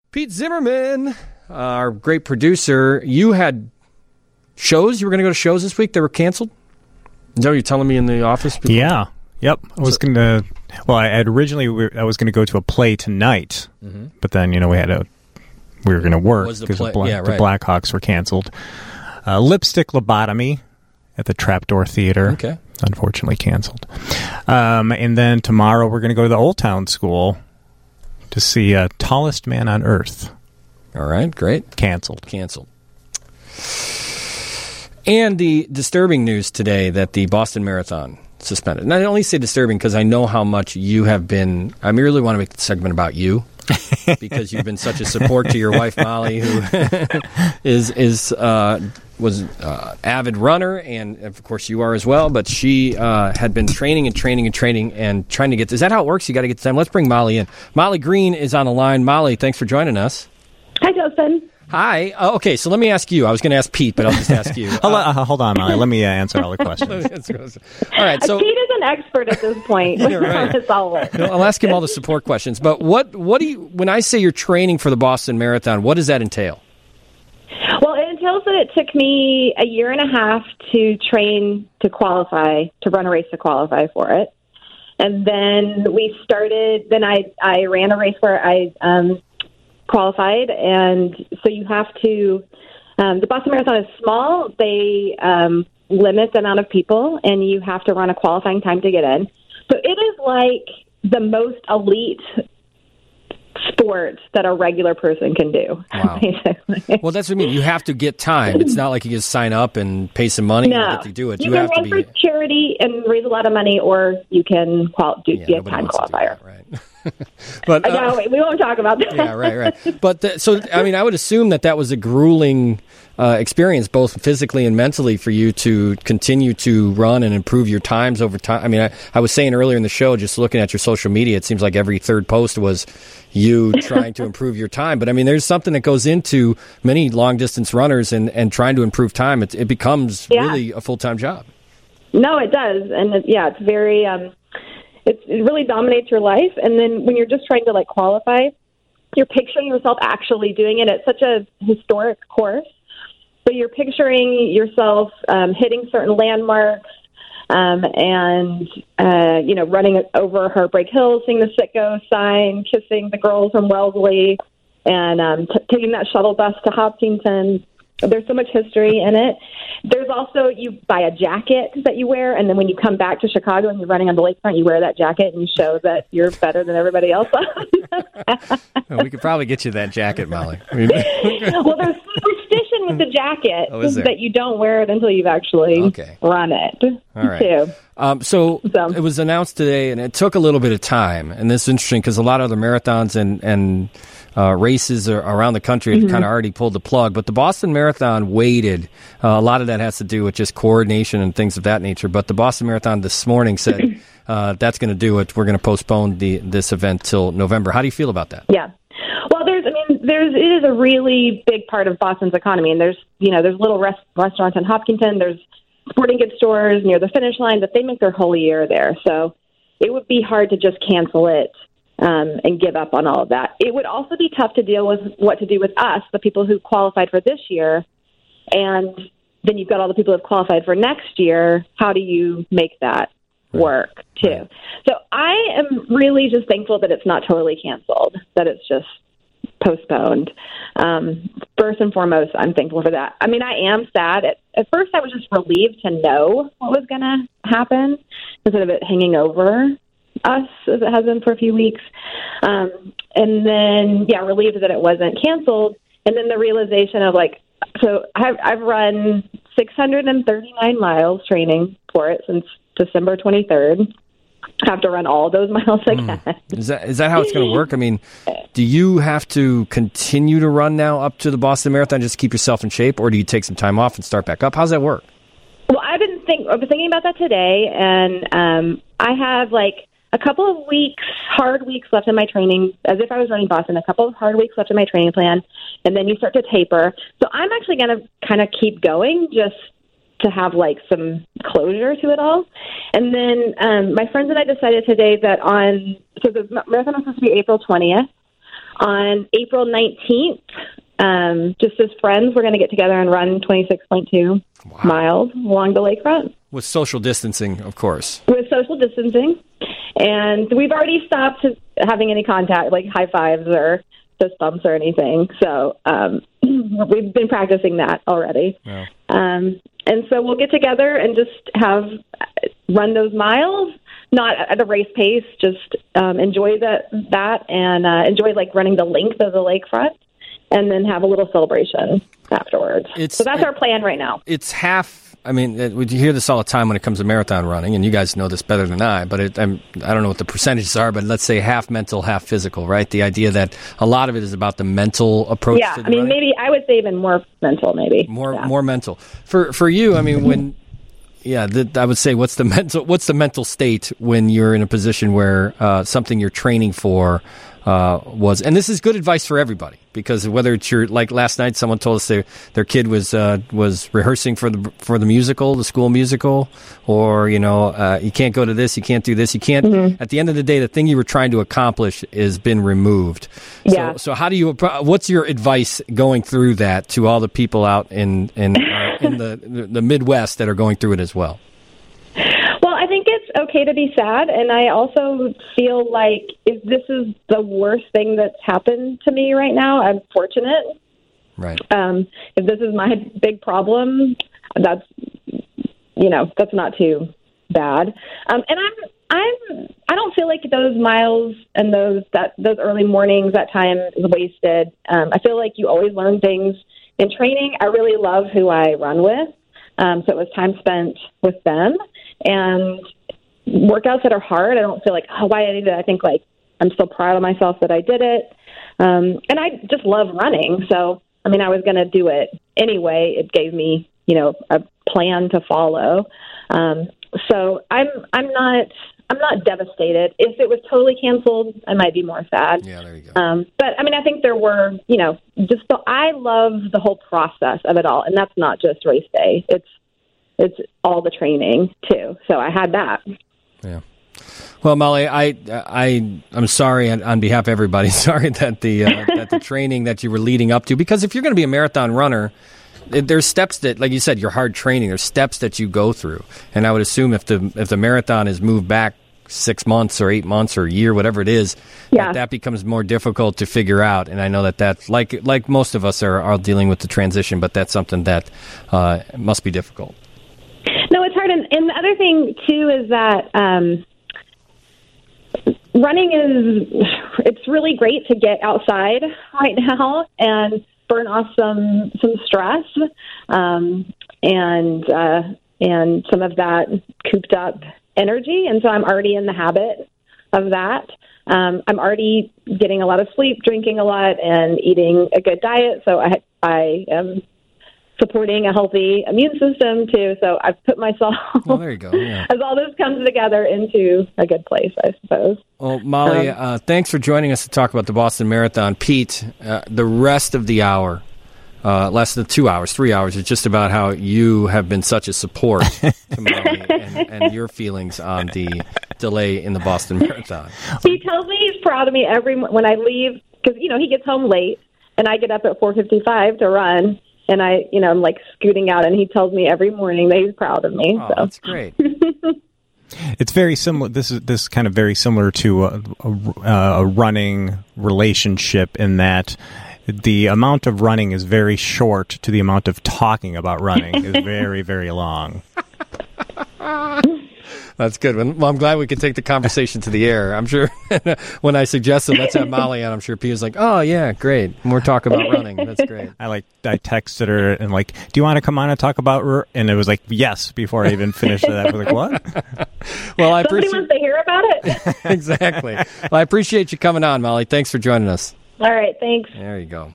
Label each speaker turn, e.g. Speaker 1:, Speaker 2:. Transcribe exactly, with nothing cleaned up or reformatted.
Speaker 1: Pete Zimmerman, uh, our great producer, you had shows? You were going to go to shows this week that were canceled? Is that what you're telling me in the office? Before?
Speaker 2: Yeah. Yep. I was going to, well, I had originally, I was going to go to a play tonight, mm-hmm. but then, you know, we had a, we were going to work because the, Bla- yeah, right. the Blackhawks were canceled. Uh, Lipstick Lobotomy at the Trapdoor Theater.
Speaker 1: Okay.
Speaker 2: Unfortunately canceled. Um, and then tomorrow we're going to go to the Old Town School to see uh, Tallest Man on Earth.
Speaker 1: All right, great.
Speaker 2: Canceled.
Speaker 1: Canceled. And the disturbing news today that the Boston Marathon suspended. And I only say disturbing because I know how much you have been, I really want to make the segment about you. Because you've been such a support to your wife Molly, who is is uh, was uh, avid runner, and of course you are as well. But she uh, had been training and training and training and trying to get. Is that how it works? You got to get the time. Let's bring Molly in. Molly Green is on the line. Molly, thanks for joining us.
Speaker 3: Hi, Justin.
Speaker 1: Hi. Oh, okay, so let me ask you. I was going to ask Pete, but I'll just ask you.
Speaker 2: Uh, uh, hold on, Molly. Let me uh, answer all the questions.
Speaker 1: All right. So
Speaker 3: Pete is an expert at this point.
Speaker 1: Yeah, right.
Speaker 3: It's all work.
Speaker 1: No, I'll ask him all the support questions. But what what do you? When I say you're training for the Boston Marathon, what does that entail?
Speaker 3: Well, it entails that it took me a year and a half to train to qualify, to run a race to qualify for it. And then we started, then I, I ran a race where I um, qualified. And so you have to, um, the Boston Marathon is small. They um, limit the amount of people, and you have to run a qualifying time to get in. So it is like the most elite sport that a regular person can do.
Speaker 1: Wow.
Speaker 3: Basically.
Speaker 1: Well, that's what I mean. You have to get time. It's not like you just sign up and pay some money
Speaker 3: no.
Speaker 1: and get to do it.
Speaker 3: You,
Speaker 1: you
Speaker 3: can
Speaker 1: have
Speaker 3: run
Speaker 1: to be
Speaker 3: for charity and raise a lot of money, or you can qual- do
Speaker 1: yeah,
Speaker 3: be a time qualifier.
Speaker 1: That, right? But uh,
Speaker 3: no, we won't talk about that.
Speaker 1: Yeah, right, right. But the, so, I mean, I would assume that that was a grueling uh, experience, both physically and mentally, for you to continue to run and improve your times over time. I mean, I, I was saying earlier in the show, just looking at your social media, it seems like every third post was you trying to improve your time. But I mean, there's something that goes into many long distance runners and, and trying to improve time. It, it becomes yeah. really a full time job.
Speaker 3: No, it does, and it, yeah, it's very. Um, It's, it really dominates your life. And then when you're just trying to, like, qualify, you're picturing yourself actually doing it. It's such a historic course. So you're picturing yourself um, hitting certain landmarks um, and, uh, you know, running over Heartbreak Hill, seeing the Sitco sign, kissing the girls from Wellesley, and um, t- taking that shuttle bus to Hopkinton. There's so much history in it. There's also, you buy a jacket that you wear, and then when you come back to Chicago and you're running on the lakefront, you wear that jacket and you show that you're better than everybody else.
Speaker 1: Well, we could probably get you that jacket, Molly.
Speaker 3: Well, there's superstition with the jacket
Speaker 1: oh, is there?
Speaker 3: that you don't wear it until you've actually
Speaker 1: okay.
Speaker 3: run it.
Speaker 1: All right.
Speaker 3: Too.
Speaker 1: Um, so,
Speaker 3: so
Speaker 1: it was announced today, and it took a little bit of time. And this is interesting because a lot of other marathons and, and uh, races are, around the country have mm-hmm. kind of already pulled the plug. But the Boston Marathon waited. Uh, a lot of that has to do with just coordination and things of that nature. But the Boston Marathon this morning said uh, that's going to do it. We're going to postpone the this event till November. How do you feel about that?
Speaker 3: Yeah. Well, there's, I mean, there's, it is a really big part of Boston's economy. And there's, you know, there's little rest, restaurants in Hopkinton. There's sporting goods stores near the finish line, but they make their whole year there. So it would be hard to just cancel it um, and give up on all of that. It would also be tough to deal with what to do with us, the people who qualified for this year. And then you've got all the people who have qualified for next year. How do you make that work, too? So I am really just thankful that it's not totally canceled, that it's just postponed. Um, first and foremost, I'm thankful for that. I mean, I am sad. At, at first, I was just relieved to know what was going to happen instead of it hanging over us as it has been for a few weeks. Um, and then, yeah, relieved that it wasn't canceled. And then the realization of, like, so I've, I've run six hundred thirty-nine miles training for it since December twenty-third. I have to run all those miles again.
Speaker 1: Mm. Is that is that how it's going to work? I mean, do you have to continue to run now up to the Boston Marathon just to keep yourself in shape, or do you take some time off and start back up? How's that work?
Speaker 3: Well, I've been think I've been thinking about that today, and um, I have like a couple of weeks, hard weeks left in my training, as if I was running Boston. A couple of hard weeks left in my training plan, and then you start to taper. So I'm actually going to kind of keep going, just to have like some closure to it all. And then um, my friends and I decided today that on, so the marathon was supposed to be April twentieth. on April nineteenth, um, just as friends, we're going to get together and run twenty-six point two wow. miles along the lakefront.
Speaker 1: With social distancing, of course.
Speaker 3: With social distancing. And we've already stopped having any contact, like high fives or fist bumps or anything. So um, we've been practicing that already. Yeah. Um, and so we'll get together and just have run those miles, not at a race pace, just um, enjoy that, that and uh, enjoy like running the length of the lakefront, and then have a little celebration afterwards. It's, so that's it, our plan right now.
Speaker 1: It's half. I mean, we hear this all the time when it comes to marathon running, and you guys know this better than I, but it, I'm, I don't know what the percentages are, but let's say half mental, half physical, right? The idea that a lot of it is about the mental approach
Speaker 3: yeah,
Speaker 1: to the
Speaker 3: I mean,
Speaker 1: running.
Speaker 3: maybe I would say even more mental, maybe.
Speaker 1: More
Speaker 3: yeah.
Speaker 1: more mental. For for you, I mean, when, yeah, the, I would say what's the mental what's the mental state when you're in a position where uh, something you're training for uh, was, and this is good advice for everybody, because whether it's your, like last night, someone told us their their kid was uh, was rehearsing for the for the musical, the school musical, or you know, uh, you can't go to this, you can't do this, you can't. Mm-hmm. At the end of the day, the thing you were trying to accomplish has been removed.
Speaker 3: Yeah.
Speaker 1: So, so how do you? What's your advice going through that to all the people out in in uh, in the the Midwest that are going through it as well?
Speaker 3: Well, I think it's okay to be sad, and I also feel like if this is the worst thing that's happened to me right now, I'm fortunate.
Speaker 1: Right.
Speaker 3: Um, if this is my big problem, that's, you know, that's not too bad. Um, and I'm, I'm, I don't feel like those miles and those that those early mornings, that time is wasted. Um, I feel like you always learn things in training. I really love who I run with. Um, so it was time spent with them, and workouts that are hard, I don't feel like, oh, why did I do that? I think like I'm so proud of myself that I did it. Um, and I just love running. So, I mean, I was going to do it anyway. It gave me, you know, a plan to follow. Um, so I'm, I'm not, I'm not devastated. If it was totally canceled, I might be more sad.
Speaker 1: Yeah, there you go.
Speaker 3: Um, but I mean, I think there were, you know, just the, I love the whole process of it all. And that's not just race day. It's, it's all the training too. So I had that.
Speaker 1: Yeah. Well, Molly, I, I, I'm sorry on, on behalf of everybody. Sorry that the uh, that the training that you were leading up to, because if you're going to be a marathon runner, there's steps that, like you said, your hard training. There's steps that you go through, and I would assume if the if the marathon is moved back six months or eight months or a year, whatever it is, yeah. that, that becomes more difficult to figure out. And I know that that's like like most of us are, are dealing with the transition, but that's something that uh, must be difficult.
Speaker 3: No, it's hard. And, and the other thing, too, is that um, running is, it's really great to get outside right now and burn off some some stress um, and uh, and some of that cooped up energy. And so I'm already in the habit of that. Um, I'm already getting a lot of sleep, drinking a lot, and eating a good diet. So I, I am supporting a healthy immune system too. So I've put myself,
Speaker 1: well, there you go. Yeah.
Speaker 3: as all this comes together, into a good place, I suppose.
Speaker 1: Well, Molly, um, uh, thanks for joining us to talk about the Boston Marathon. Pete, uh, the rest of the hour, uh, less than two hours, three hours, is just about how you have been such a support to Molly and, and your feelings on the delay in the Boston Marathon.
Speaker 3: He tells me he's proud of me every when I leave, because, you know, he gets home late and I get up at four fifty-five to run. And I, you know, I'm like scooting out, and he tells me every morning that he's proud of me.
Speaker 1: Oh,
Speaker 3: so.
Speaker 1: That's great.
Speaker 2: It's very similar. This is this is kind of very similar to a, a, a running relationship, in that the amount of running is very short to the amount of talking about running is very, very long.
Speaker 1: That's good. Well, I'm glad we could take the conversation to the air. I'm sure when I suggested let's have Molly on, I'm sure P was like, oh, yeah, great. More talk about running. That's great.
Speaker 2: I like I texted her and like, do you want to come on and talk about r-? And it was like, yes, before I even finished it. I was like, what?
Speaker 3: Well, I Somebody appreciate... wants to hear about it.
Speaker 1: Exactly. Well, I appreciate you coming on, Molly. Thanks for joining us.
Speaker 3: All right. Thanks.
Speaker 1: There you go.